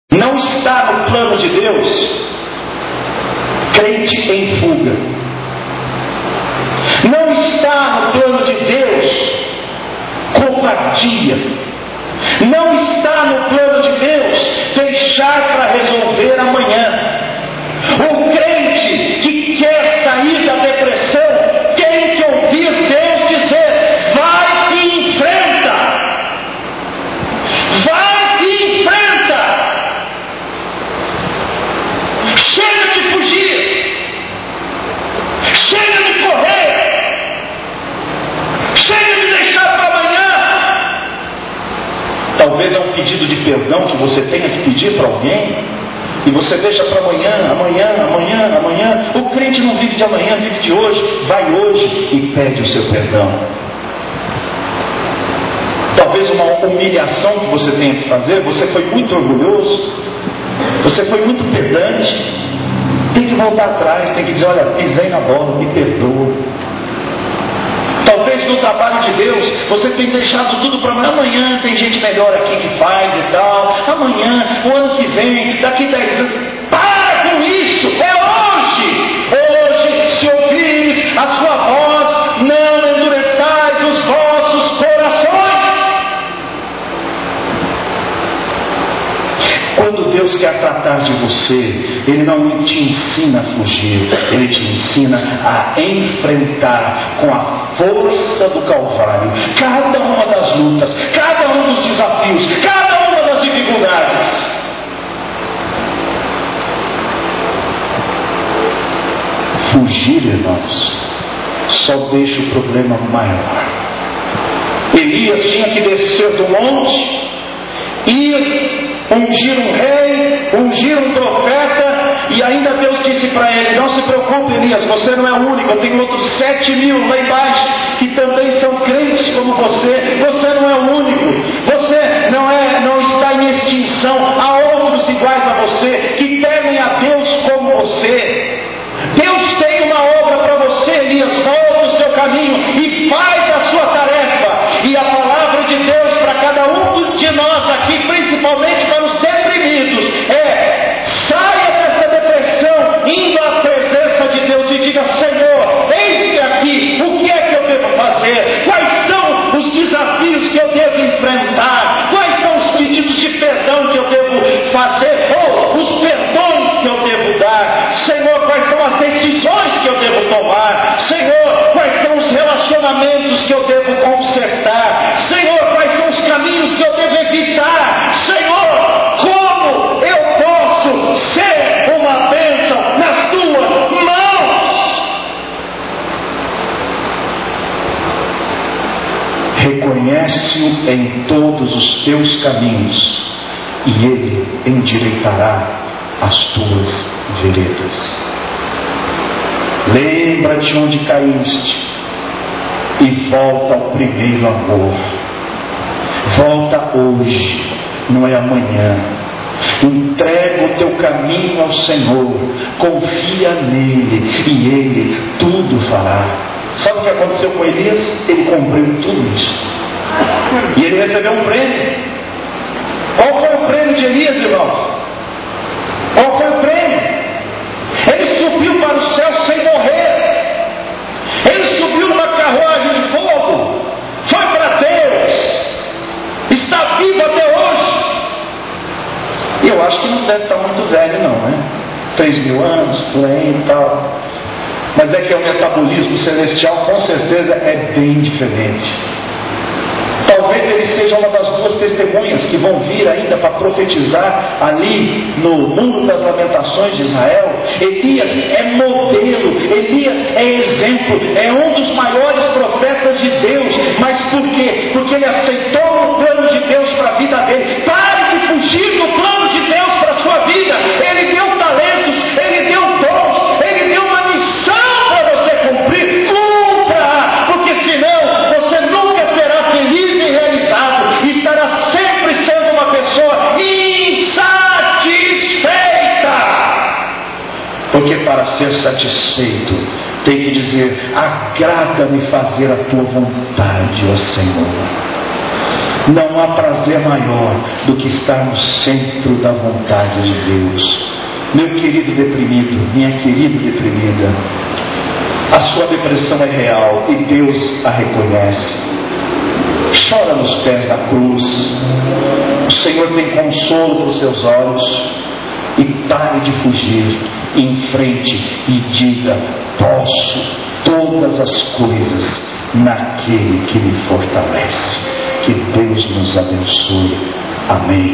não está no plano de Deus, crente em fuga. Não está no plano de Deus, covardia. Não está no plano de Deus, deixar para resolver amanhã. O crente que quer sair da depressão tem que ouvir Deus dizer: vai e enfrenta. Vai e enfrenta. Chega de fugir. Chega de correr. Chega de deixar para amanhã. Talvez é um pedido de perdão que você tenha que pedir para alguém, e você deixa para amanhã, amanhã. O crente não vive de amanhã, vive de hoje. Vai hoje e pede o seu perdão. Talvez uma humilhação que você tenha que fazer. Você foi muito orgulhoso, você foi muito pedante. Tem que voltar atrás, tem que dizer: olha, pisei na bola, me perdoa. Talvez no trabalho de Deus você tenha deixado tudo para amanhã. Amanhã tem gente melhor aqui que faz e tal. Amanhã, o ano que vem, daqui 10 anos. Para com isso! É hoje! Hoje, se ouvires a sua voz, não endureçais os vossos corações. Quando Deus quer tratar de você, Ele não te ensina a fugir, Ele te ensina a enfrentar com a força do Calvário cada uma das lutas, cada um dos desafios, cada uma das dificuldades. Fugir, irmãos, só deixa o problema maior. Elias tinha que descer do monte, ir ungir um rei, ungir um profeta, e ainda Deus disse para ele: não se preocupe, Elias, você não é o único, eu tenho outros 7.000 lá embaixo que também são crentes como você. Você não é o único, você não está em extinção. Há outros iguais a você que temem a Deus como você. Deus tem uma obra para você, Elias. Volta o seu caminho e faz a sua tarefa. E a palavra de Deus para cada um de nós aqui, principalmente para os deprimidos, é: saia dessa depressão, indo à presença de Deus e diga: Senhor, eis-me aqui, o que é que eu devo fazer? Quais são os desafios que eu devo enfrentar? Quais são os pedidos de perdão que eu devo fazer? Ou os perdões que eu devo dar? Senhor, quais são as decisões que eu devo tomar? Senhor, quais são os relacionamentos que eu devo consertar? Senhor, quais são os caminhos que eu devo evitar? Senhor, como eu posso ser uma bênção nas tuas mãos? Reconhece-o em todos os teus caminhos, e Ele endireitará as tuas veredas. Lembra-te onde caíste e volta ao primeiro amor. Volta hoje, não é amanhã. Entrega o teu caminho ao Senhor, confia nele e Ele tudo fará. Sabe o que aconteceu com Elias? Ele cumpriu tudo isso e ele recebeu um prêmio. Qual foi o prêmio de Elias, irmãos? Qual foi o prêmio? Ele subiu para o céu sem morrer. Ele subiu numa carruagem de fogo. Foi para Deus. Está vivo até hoje. E eu acho que não deve estar muito velho não, né? 3.000 anos, por aí e tal. Mas é que o metabolismo celestial com certeza é bem diferente. Talvez ele seja uma das duas testemunhas que vão vir ainda para profetizar ali no Muro das Lamentações de Israel. Elias é modelo, Elias é exemplo, é um dos maiores profetas de Deus. Mas por quê? Porque ele aceitou o plano de Deus para a vida dele. Pare de fugir do plano de Deus para a sua vida. Ele deu talentos, ele deu dons, ele deu uma missão para você cumprir. Cumpra, porque senão você nunca será feliz e realizado, e estará sempre sendo uma pessoa insatisfeita. Porque para ser satisfeito tem que dizer: agrada-me fazer a tua vontade, ó Senhor. Não há prazer maior do que estar no centro da vontade de Deus. Meu querido deprimido, minha querida deprimida, a sua depressão é real e Deus a reconhece. Chora nos pés da cruz. O Senhor tem consolo para os seus olhos. E pare de fugir. Enfrente e diga: posso todas as coisas naquele que me fortalece. Que Deus nos abençoe. Amém.